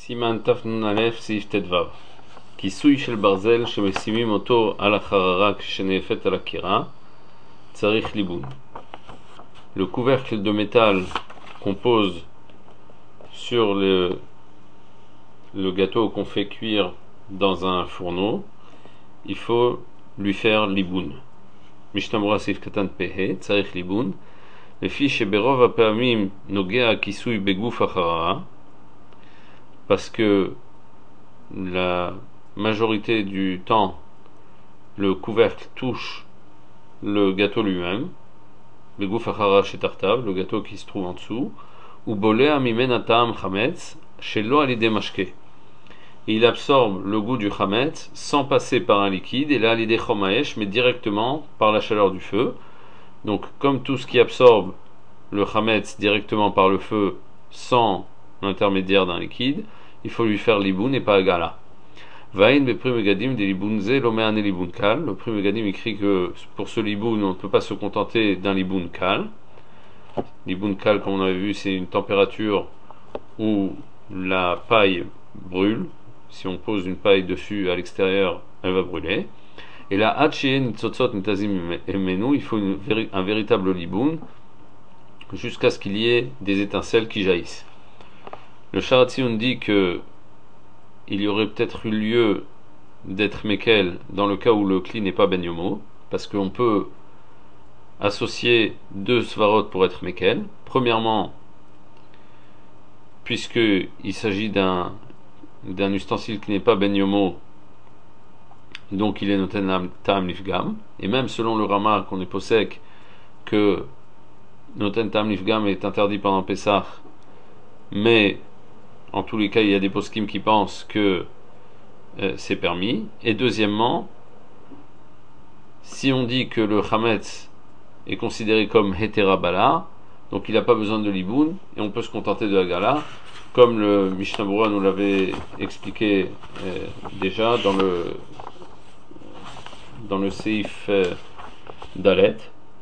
סימן תנ"א סעיף ט"ו כיסוי של ברזל שמשימים אותו על החררה כשנאפת על הקירה צריך ליבון. Le couvercle de métal qu'on pose sur le gâteau qu'on fait cuire dans un fourneau, il faut lui faire liboun. Mishnah Berurah סעיף קטן פ"ה צריך ליבון לפי שברוב הפעמים נוגע הכיסוי בגוף החררה, parce que la majorité du temps le couvercle touche le gâteau lui-même, le guf achara shetartav, le gâteau qui se trouve en dessous, ou bolea mimena ta'am chametz shelo alidei mashke. Il absorbe le goût du chametz sans passer par un liquide, et là alidei chomaesh, mais directement par la chaleur du feu. Donc comme tout ce qui absorbe le chametz directement par le feu sans l'intermédiaire d'un liquide, il faut lui faire liboun et pas agala. Vaïn bepri megadim de liboun ze lomeane liboun kal. Le pri megadim écrit que pour ce liboun on ne peut pas se contenter d'un liboun kal. Liboun kal, comme on avait vu, c'est une température où la paille brûle. Si on pose une paille dessus à l'extérieur, elle va brûler. Et là, hatcheen nitzotzot nitazim emenu, il faut un véritable liboun jusqu'à ce qu'il y ait des étincelles qui jaillissent. Le Sharatzion dit que il y aurait peut-être eu lieu d'être mekel dans le cas où le kli n'est pas ben yomo, parce qu'on peut associer deux svarot pour être mekel. Premièrement, puisqu'il s'agit d'un ustensile qui n'est pas ben yomo, donc il est noten tam nifgam, et même selon le Rama qu'on est posek que noten tam nifgam est interdit pendant Pessah, mais en tous les cas, il y a des poskim qui pensent que c'est permis. Et deuxièmement, si on dit que le chametz est considéré comme heterabala, donc il n'a pas besoin de liboun, et on peut se contenter de agala, comme le Mishnah Berurah nous l'avait expliqué déjà dans le seif Dalet,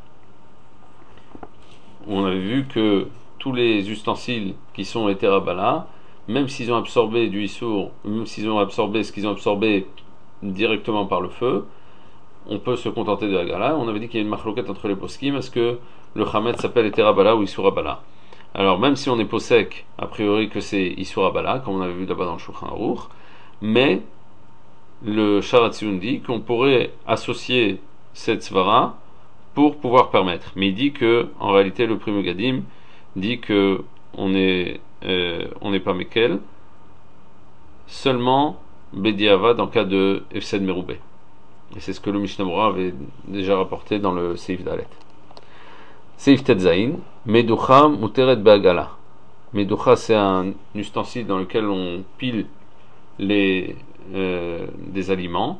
où on avait vu que tous les ustensiles qui sont heterabala, même s'ils ont absorbé du issour, même s'ils ont absorbé ce qu'ils ont absorbé directement par le feu, on peut se contenter de la gala. On avait dit qu'il y a une marloquette entre les poskim, est-ce que le chametz s'appelle eterabala ou issourabala? Alors même si on est posek, a priori que c'est issourabala, comme on avait vu là-bas dans le Shulchan Aruch, mais le Sharatzion dit qu'on pourrait associer cette svara pour pouvoir permettre. Mais il dit que, en réalité, le Pri Megadim dit que on n'est pas mekel seulement bediava dans le cas de Efsed Meroubé. Et c'est ce que le Mishnah Berurah avait déjà rapporté dans le Seif Dalet. Seif Tetzain, Meducha muteret be'agala. Meducha, c'est un ustensile dans lequel on pile des aliments.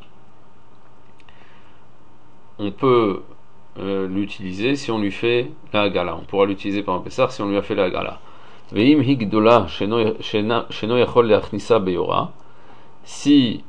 On peut l'utiliser si on lui fait la agala. On pourra l'utiliser pendant Pessah si on lui a fait la agala. Veim higdola sheno yachol leachnisa beyora. Si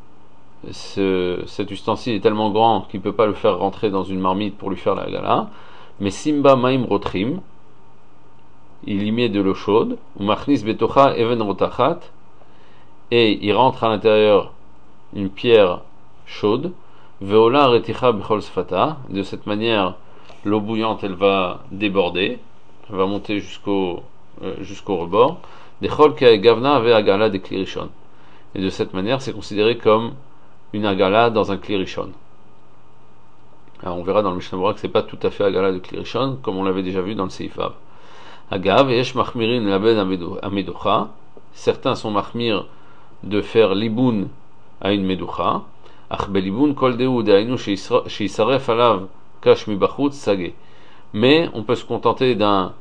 cet ustensile est tellement grand qu'il ne peut pas le faire rentrer dans une marmite pour lui faire la gala, mais simba maim rotrim, il y met de l'eau chaude, ou machnis betocha even rotachat, et il rentre à l'intérieur une pierre chaude, veola reticha bechol sfata, de cette manière l'eau bouillante elle va déborder, elle va monter jusqu'au rebord, dechol ke gavna ve agala de klirishon, et de cette manière c'est considéré comme une agala dans un klirishon. Alors on verra dans le Mishnah Berurah que c'est pas tout à fait agala de klirishon comme on l'avait déjà vu dans le Seif Vav. Agav yesh machmirin labed ameducha, certains sont machmir de faire liboun à une meducha, ach beliboun kol deu de'ainu sheisaref alav kash mibachutz sageh, mais on peut se contenter d'un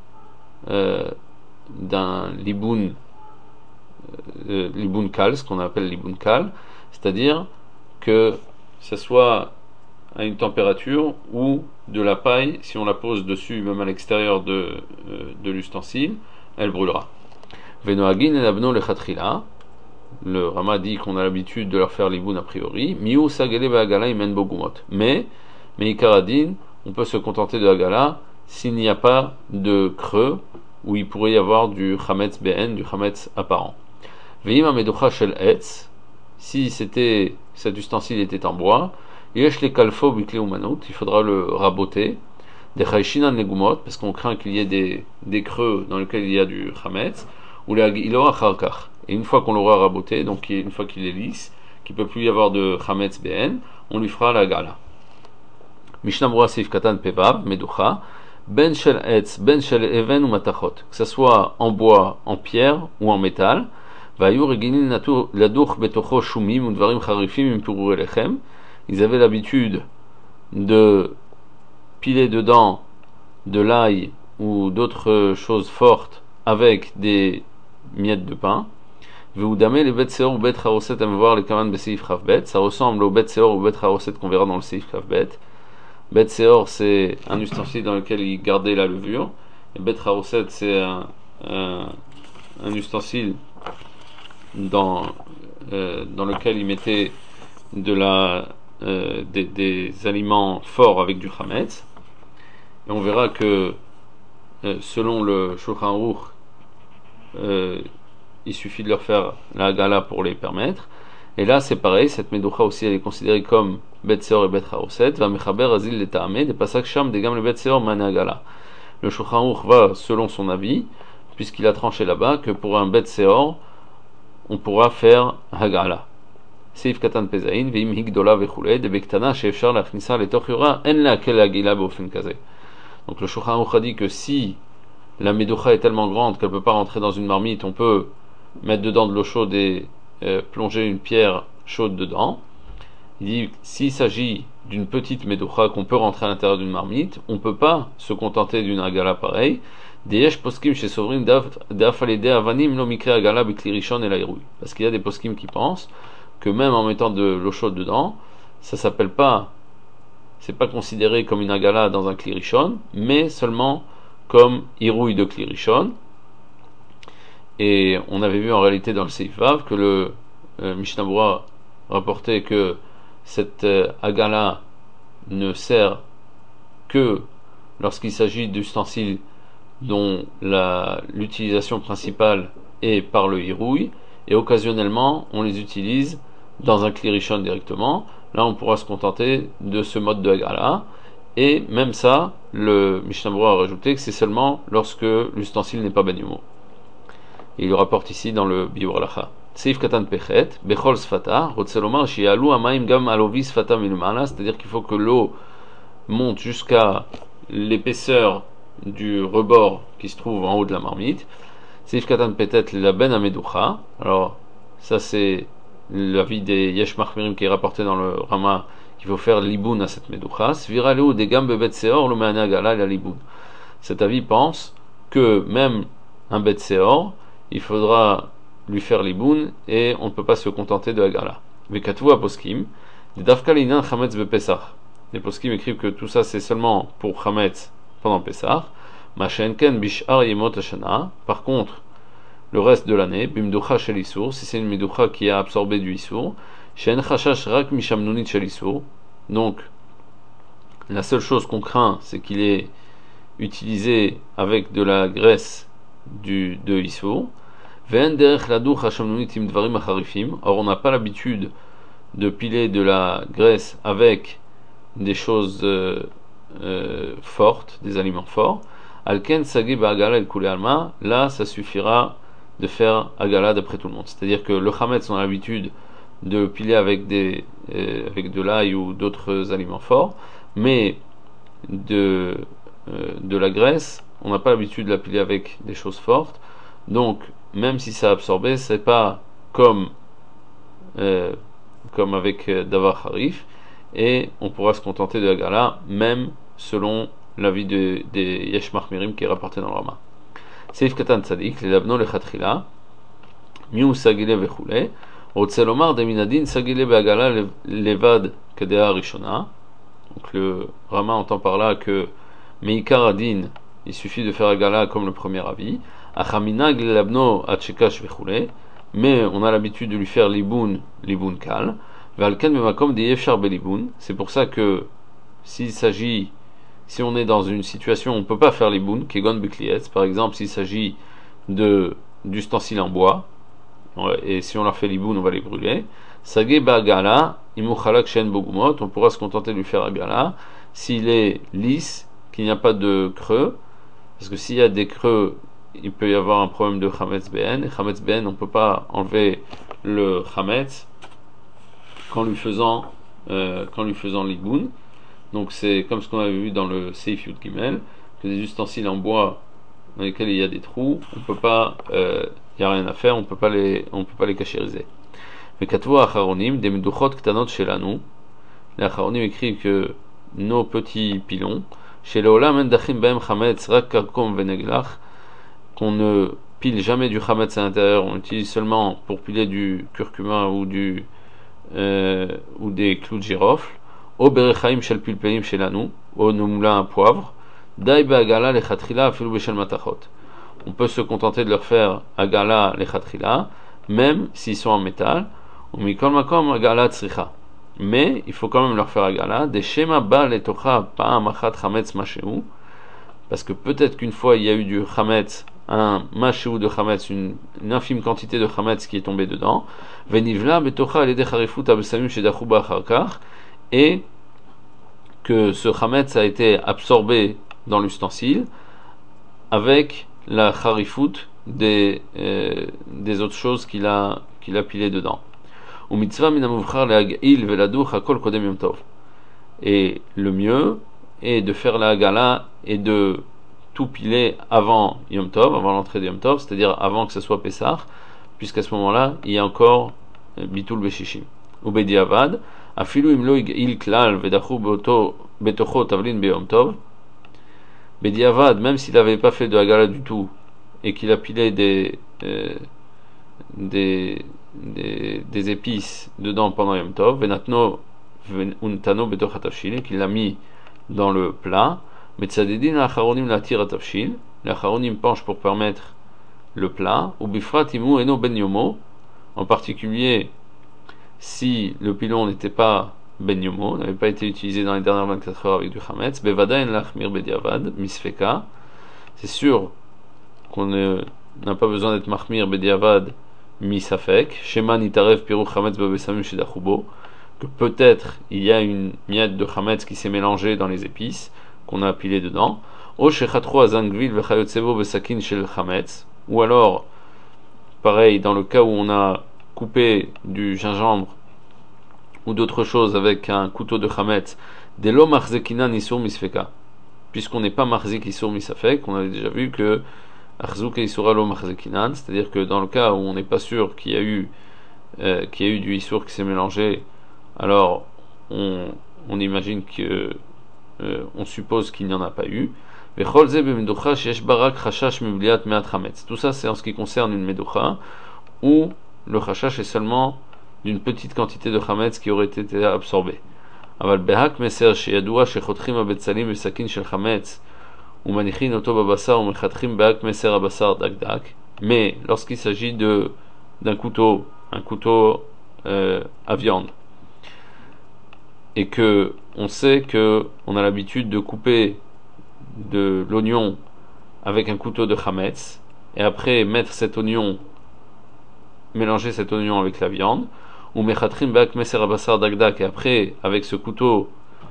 liboun kal, ce qu'on appelle liboun kal, c'est-à-dire que ce soit à une température où de la paille, si on la pose dessus, même à l'extérieur de l'ustensile, elle brûlera. Venoagin et nabno lechatchila, le Rama dit qu'on a l'habitude de leur faire liboun a priori, miu sagele ve'agala imen bogumot, mais ikaradin, on peut se contenter de agala s'il n'y a pas de creux où il pourrait y avoir du chametz be'en, du chametz apparent. Veima meducha shel etz, si cet ustensile était en bois, yesh le kalfo bikle umanut, il faudra le raboter. Des chayshinan negumot, parce qu'on craint qu'il y ait des creux dans lesquels il y a du chametz, ou il aura charkach. Et une fois qu'on l'aura raboté, donc une fois qu'il est lisse, qu'il ne peut plus y avoir de chametz bn, on lui fera la gala. Mishnah Brura Seif Katan Pevav, Meducha, Ben Shel Etz, Ben Shel Even ou Matachot, que ce soit en bois, en pierre ou en métal, Vayu Reginin Laduch Betocho Shumim ou Dvarim Charifim Impurur Elechem, ils avaient l'habitude de piler dedans de l'ail ou d'autres choses fortes avec des miettes de pain. Veudame les bet seor ou bet haroset à me voir les kaman beseif chavbet, ça ressemble au bet seor ou bet haroset qu'on verra dans le seif chavbet. Bet seor c'est un ustensile dans lequel il gardait la levure, et bet haroset c'est un ustensile dans lequel il mettait des aliments forts avec du chametz. Et on verra que selon le Shulchan Aruch, il suffit de leur faire la gala pour les permettre. Et là c'est pareil, cette meducha aussi elle est considérée comme bet seor et bet haroset. Va mechaber azil le ta'ameh des pasak sham des gam le bet seor mané gala. Le Shulchan Aruch va selon son avis, puisqu'il a tranché là-bas, que pour un bet seor on pourra faire hagala. Seif katan pezain veim higdola vechule de bektana sheefshar lachnisa letoch yura en lakel hagila beofen kaze. Donc le Shulchan Aruch a dit que si la meducha est tellement grande qu'elle ne peut pas rentrer dans une marmite, on peut mettre dedans de l'eau chaude et plonger une pierre chaude dedans. Il dit s'il s'agit d'une petite meducha qu'on peut rentrer à l'intérieur d'une marmite, on ne peut pas se contenter d'une agala pareille. Parce qu'il y a des poskim qui pensent que même en mettant de l'eau chaude dedans, ça s'appelle pas, c'est pas considéré comme une agala dans un klirishon, mais seulement comme irouille de klirishon. Et on avait vu en réalité dans le Seif Vav que le Mishnah Brura rapportait que cette agala ne sert que lorsqu'il s'agit d'ustensiles dont l'utilisation principale est par le hirouille, et occasionnellement on les utilise dans un klirishon directement. Là on pourra se contenter de ce mode de agala, et même ça le Mishnah Brura a rajouté que c'est seulement lorsque l'ustensile n'est pas ben yumo. Il le rapporte ici dans le Biur Lacha. Seif katan pechet, bechol sfata, rotselomar shialu amaim gam alovi sfata milmala, c'est-à-dire qu'il faut que l'eau monte jusqu'à l'épaisseur du rebord qui se trouve en haut de la marmite. Seif katan petet la ben ameducha. Alors ça c'est l'avis des yesh machmirim qui est rapporté dans le Rama, qu'il faut faire liboun à cette meducha. Svira leu de gam bebet seor le me'ane agala la liboun. Cet avis pense que même un bet seor il faudra lui faire liboun et on ne peut pas se contenter de agala. Vekatvu aposkim de dafka linan chametz bepesach. Les poskim écrivent que tout ça c'est seulement pour chametz pendant Pesach. Machenken bishar yemot hashana. Par contre, le reste de l'année, bimducha shel isur, si c'est une meducha qui a absorbé du isur, shen chashash rak mishamnunit shel isur. Donc, la seule chose qu'on craint, c'est qu'il est utilisé avec de la graisse de isur. Ve'en derech laduch hashamnunit im dvarim acharifim. Or, on n'a pas l'habitude de piler de la graisse avec des choses fortes, des aliments forts. Alken sagi ba'agala el kule alma. Là, ça suffira de faire agala d'après tout le monde. C'est-à-dire que le chametz, on a l'habitude de piler avec de l'ail ou d'autres aliments forts, mais de la graisse, on n'a pas l'habitude de la piler avec des choses fortes. Donc, même si ça a absorbé, c'est pas comme avec davar harif, et on pourra se contenter de agala, même selon l'avis des yesh machmirim qui est rapporté dans le Rama. Seif katan tzadik, les labno lechatchila, miu sagile vechule, otzelomar de minadin sagile beagala levad kadea rishona. Donc le Rama entend par là que meikar adin, il suffit de faire agala comme le premier avis. Achaminag le labno atchekash vechule, mais on a l'habitude de lui faire liboun kal. Valken memakom de yefshar beliboun. C'est pour ça que si on est dans une situation où on ne peut pas faire liboun, kegon beklietz, par exemple s'il s'agit d'ustensiles en bois, et si on leur fait l'iboun, on va les brûler. Sagé ba'agala, imuchalak shen bogumot, on pourra se contenter de lui faire agala s'il est lisse, qu'il n'y a pas de creux, parce que s'il y a des creux, il peut y avoir un problème de chametz ben, et chametz ben, on ne peut pas enlever le chametz qu'en lui faisant l'iboun. Donc c'est comme ce qu'on avait vu dans le Seif Yud Gimel, que des ustensiles en bois dans lesquels il y a des trous, on peut pas, il n'y a rien à faire, on peut pas les cachériser. Mais Katvu Acharonim, des Meduchot Ktanot Shelanu, les Acharonim écrivent que nos petits pilons, chez l'Olam Endachim Behem Chametz Rak Karkom Veneglach, qu'on ne pile jamais du Chametz à l'intérieur, on utilise seulement pour piler du curcuma ou des clous de girofle, au Berechaim Shel Pilpeim Shelanu, au nos moulins à poivre, Dai Be'agala Lechatrila Afilu Beshel Matachot. On peut se contenter de leur faire Agala Lechatrila, même s'ils sont en métal, ou Mikol Makom Agala Tzricha. Mais il faut quand même leur faire Agala, des Shema Ba Letocha Pa'am Achat Chametz Masheu, parce que peut-être qu'une fois il y a eu du Chametz, un Masheu de Chametz, une infime quantité de Chametz qui est tombée dedans, Venivla Betocha Alede Charifut Abesamim Shedachuba Acharkar, et que ce Chametz a été absorbé dans l'ustensile avec la Charifut des autres choses qu'il a pilé dedans. Et le mieux est de faire la Hagala et de tout piler avant Yom Tov, avant l'entrée de Yom Tov, c'est-à-dire avant que ce soit Pessah, puisqu'à ce moment-là, il y a encore Bitul Beshishim. Ou Bediavad, Afilu imlo il klal vedachu betocho tavlin beyom tov. Bediavad, même s'il n'avait pas fait de Hagala du tout, et qu'il a pilé des épices dedans pendant Yom Tov, venatno untano betoch atavshil, qu'il l'a mis dans le plat, metzadedin acharonim latir atavshil, les acharonim penchent pour permettre le plat, ou bifrat imu eno ben yomo, en particulier si le pilon n'était pas ben yomo, n'avait pas été utilisé dans les dernières 24 heures avec du chametz, bevadain lachmir bediavad, misfeka, c'est sûr qu'on n'a pas besoin d'être mahmir bediavad misafek, shema nitarev piru chametz bebesamim shedachubo, que peut-être il y a une miette de chametz qui s'est mélangée dans les épices qu'on a pilé dedans, o shechatru azangvil vechayotsebo besakin shel chametz, ou alors pareil dans le cas où on a coupé du gingembre ou d'autres choses avec un couteau de chametz, delo marzekina nisur misfeka, puisqu'on n'est pas marzik isur misafek, on avait déjà vu que arzuk isura lo marzekinan, c'est-à-dire que dans le cas où on n'est pas sûr qu'il y a eu du isur qui s'est mélangé, alors on imagine que on suppose qu'il n'y en a pas eu. Tout ça c'est en ce qui concerne une meducha où le chashash est seulement d'une petite quantité de chametz qui aurait été absorbée. Aval behak meser sheyadua shechotchim abetzalim besakin shel chametz umanichin oto babasar umechatchim behak meser abasar dakdak. Mais lorsqu'il s'agit d'un couteau, un couteau à viande, et que on sait que on a l'habitude de couper de l'oignon avec un couteau de chametz, et après mélanger cet oignon avec la viande, ou mechatrim bak meser abasar dagdak, et après avec ce couteau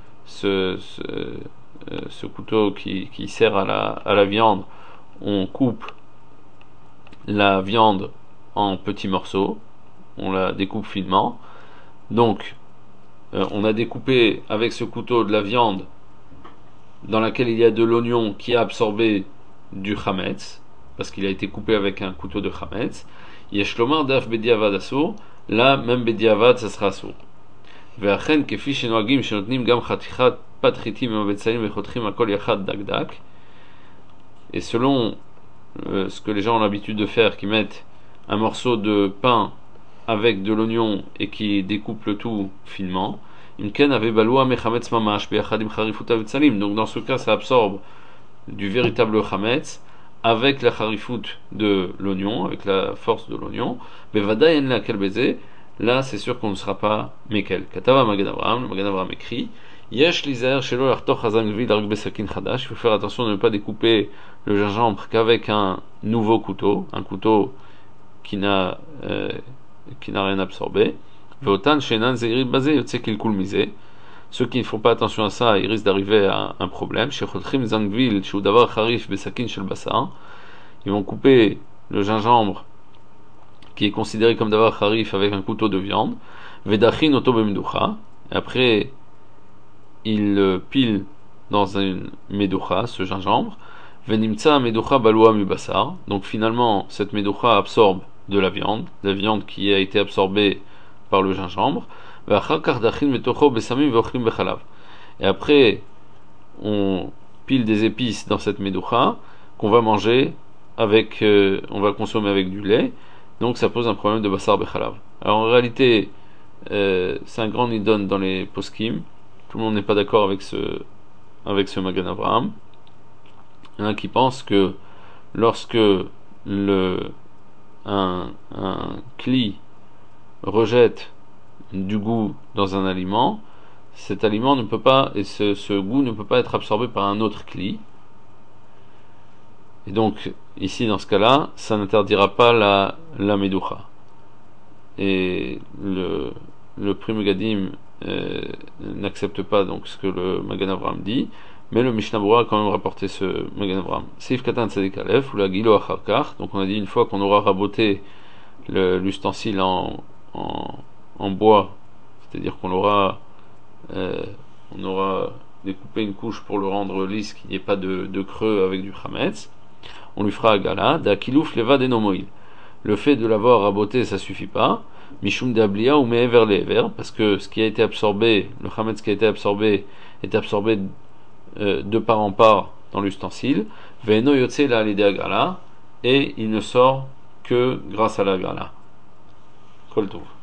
couteau qui sert à la viande, on coupe la viande en petits morceaux, on la découpe finement. Donc on a découpé avec ce couteau de la viande dans laquelle il y a de l'oignon qui a absorbé du chametz, parce qu'il a été coupé avec un couteau de chametz. Yeshlomar daf bediavad asur, là même bediavad ça sera asur. Ve'achen kefi shenoagim shenotnim gam chatichat patritim mabetzalim vechotchim akol yachad dakdak. Et selon ce que les gens ont l'habitude de faire, qui mettent un morceau de pain avec de l'oignon et qui découpent le tout finement, imken avait baloua mechametz mamash be'achadim charifut avetzalim. Donc dans ce cas ça absorbe du véritable chametz avec la charifut de l'oignon, avec la force de l'oignon. Bevada yen la kelbeze, là c'est sûr qu'on ne sera pas mekel. Katava Magen Avraham, le Magen Avraham écrit yesh lizer shelo lartoch hazangvi dark besakin chadash. Il faut faire attention de ne pas découper le gingembre qu'avec un nouveau couteau, un couteau qui n'a rien absorbé. Veotan shenan zeirit basé yotse kilkul misé. Ceux qui ne font pas attention à ça, ils risquent d'arriver à un problème. Shechotrim zangvil shu davar charif besakin shel basar. Ils vont couper le gingembre qui est considéré comme davar charif avec un couteau de viande. Vedachin oto bemducha. Après, ils pilent dans une meducha ce gingembre. Venimtsa meducha balua mi basar. Donc finalement, cette meducha absorbe de la viande qui a été absorbée par le gingembre. Et après, on pile des épices dans cette meducha qu'on va manger avec, on va consommer avec du lait. Donc ça pose un problème de basar bechalav. Alors en réalité, c'est un grand nidon dans les poskim. Tout le monde n'est pas d'accord avec ce Magen Avraham. Il y en a qui pensent que lorsque un kli rejette du goût dans un aliment, cet aliment ne peut pas, et ce goût ne peut pas être absorbé par un autre kli. Et donc, ici, dans ce cas-là, ça n'interdira pas la meducha. Et le Pri Megadim n'accepte pas donc ce que le Magen Avraham dit, mais le Mishnah Berurah a quand même rapporté ce Magen Avraham. Seif Katan Tzedek Aleph, ou la Gilo Acharkar. Donc on a dit une fois qu'on aura raboté l'ustensile en bois, c'est-à-dire qu'on aura découpé une couche pour le rendre lisse, qu'il n'y ait pas de creux avec du chametz, on lui fera agala, da kilouf leva denomoil. Le fait de l'avoir raboté, ça suffit pas. Mishum de ablia ou me'ever le'ever, parce que ce qui a été absorbé, le chametz qui a été absorbé, est absorbé de part en part dans l'ustensile. Ve'eno yotze la alide agala, et il ne sort que grâce à la agala. Kol tov.